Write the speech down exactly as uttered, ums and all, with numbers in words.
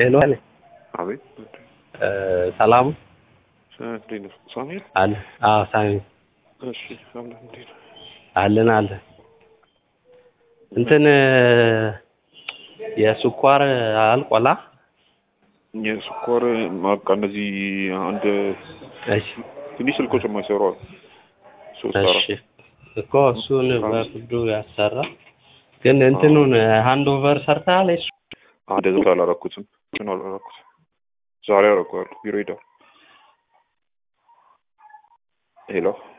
ሄሎ አለ አቤት ሰላም ሰላም ሳሚል አለ አዎ ሳሚ እሺ ሰላም እንዴት አለን አለ እንትን የስኳር አልቆላ የስኳር ማቃ እንደዚህ አንድ እሺ ትንሽ ስልኮች የማይሰሩ እሺ እኮ እሱን በፍዱ ያሰራ ግን እንትኑን ሃንድ ኦቨር ሰርታል እሱ አደረኩት አላረኩትም ምን አላረኩት ዛሬ አረኩት ቢሮ ሄዳ ሄሎ